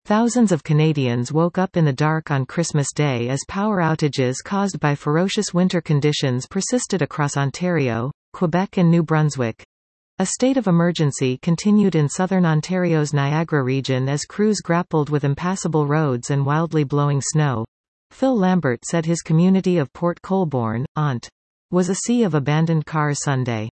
Thousands of Canadians woke up in the dark on Christmas Day as power outages caused by ferocious winter conditions persisted across Ontario, Quebec and New Brunswick. A state of emergency continued in southern Ontario's Niagara region as crews grappled with impassable roads and wildly blowing snow. Phil Lambert said his community of Port Colborne, Ont. was a sea of abandoned cars Sunday.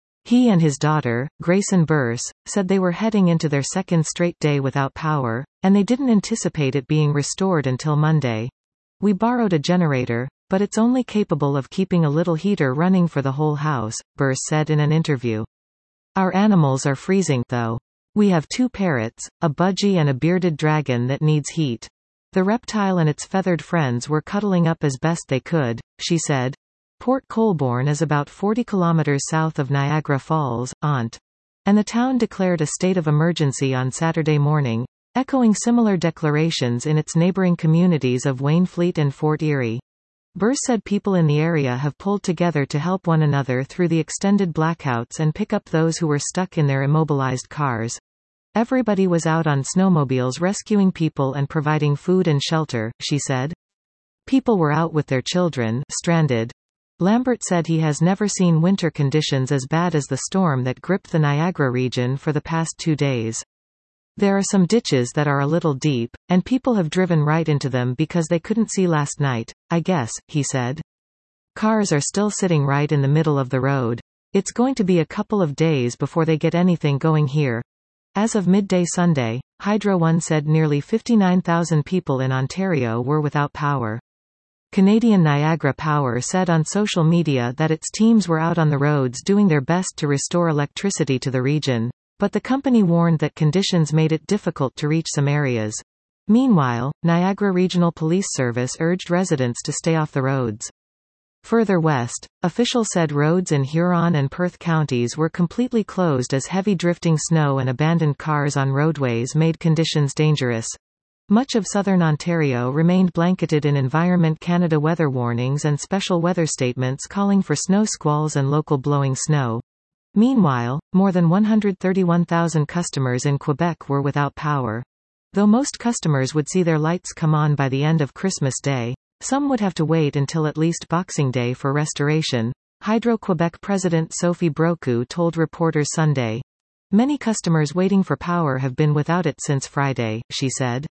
He and his daughter, Grayson Burse, said they were heading into their second straight day without power, and they didn't anticipate it being restored until Monday. "We borrowed a generator, but it's only capable of keeping a little heater running for the whole house," Burse said in an interview. "Our animals are freezing, though. We have 2 parrots, a budgie and a bearded dragon that needs heat. The reptile and its feathered friends were cuddling up as best they could," she said. Port Colborne is about 40 kilometers south of Niagara Falls, Ont. And the town declared a state of emergency on Saturday morning, echoing similar declarations in its neighboring communities of Wainfleet and Fort Erie. Burse said people in the area have pulled together to help one another through the extended blackouts and pick up those who were stuck in their immobilized cars. "Everybody was out on snowmobiles rescuing people and providing food and shelter," she said. "People were out with their children, stranded." Lambert said he has never seen winter conditions as bad as the storm that gripped the Niagara region for the past 2 days. "There are some ditches that are a little deep, and people have driven right into them because they couldn't see last night, I guess," he said. "Cars are still sitting right in the middle of the road. It's going to be a couple of days before they get anything going here." As of midday Sunday, Hydro One said nearly 59,000 people in Ontario were without power. Canadian Niagara Power said on social media that its teams were out on the roads doing their best to restore electricity to the region, but the company warned that conditions made it difficult to reach some areas. Meanwhile, Niagara Regional Police Service urged residents to stay off the roads. Further west, officials said roads in Huron and Perth counties were completely closed as heavy drifting snow and abandoned cars on roadways made conditions dangerous. Much of southern Ontario remained blanketed in Environment Canada weather warnings and special weather statements calling for snow squalls and local blowing snow. Meanwhile, more than 131,000 customers in Quebec were without power. Though most customers would see their lights come on by the end of Christmas Day, some would have to wait until at least Boxing Day for restoration. Hydro-Quebec President Sophie Brochu told reporters Sunday. "Many customers waiting for power have been without it since Friday," she said.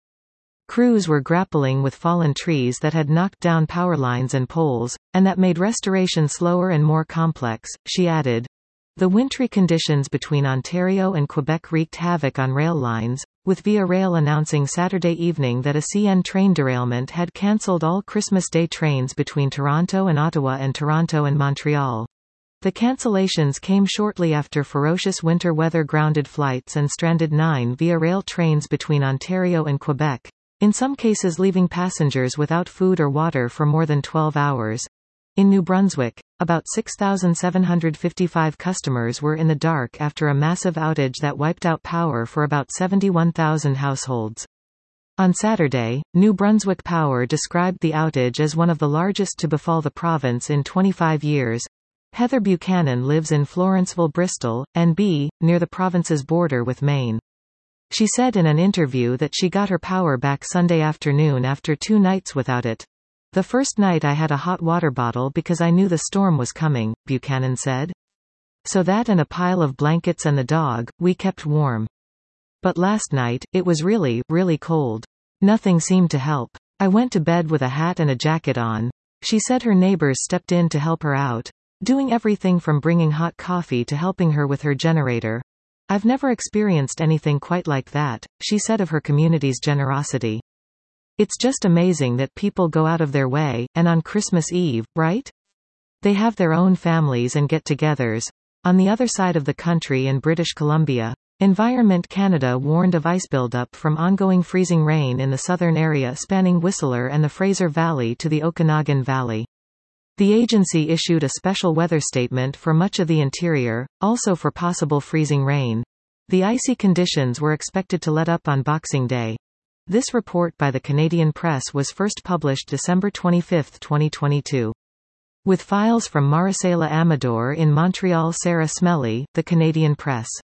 Crews were grappling with fallen trees that had knocked down power lines and poles, and that made restoration slower and more complex, she added. The wintry conditions between Ontario and Quebec wreaked havoc on rail lines, with Via Rail announcing Saturday evening that a CN train derailment had cancelled all Christmas Day trains between Toronto and Ottawa and Toronto and Montreal. The cancellations came shortly after ferocious winter weather grounded flights and stranded 9 Via Rail trains between Ontario and Quebec, in some cases leaving passengers without food or water for more than 12 hours. In New Brunswick, about 6,755 customers were in the dark after a massive outage that wiped out power for about 71,000 households. On Saturday, New Brunswick Power described the outage as one of the largest to befall the province in 25 years. Heather Buchanan lives in Florenceville, Bristol, NB, near the province's border with Maine. She said in an interview that she got her power back Sunday afternoon after 2 nights without it. "The first night I had a hot water bottle because I knew the storm was coming," Buchanan said. "So that and a pile of blankets and the dog, we kept warm. But last night, it was really, really cold. Nothing seemed to help. I went to bed with a hat and a jacket on." She said her neighbors stepped in to help her out, doing everything from bringing hot coffee to helping her with her generator. "I've never experienced anything quite like that," she said of her community's generosity. "It's just amazing that people go out of their way, and on Christmas Eve, right? They have their own families and get-togethers." On the other side of the country in British Columbia, Environment Canada warned of ice buildup from ongoing freezing rain in the southern area spanning Whistler and the Fraser Valley to the Okanagan Valley. The agency issued a special weather statement for much of the interior, also for possible freezing rain. The icy conditions were expected to let up on Boxing Day. This report by the Canadian Press was first published December 25, 2022. With files from Maricela Amador in Montreal, Sarah Smelly, The Canadian Press.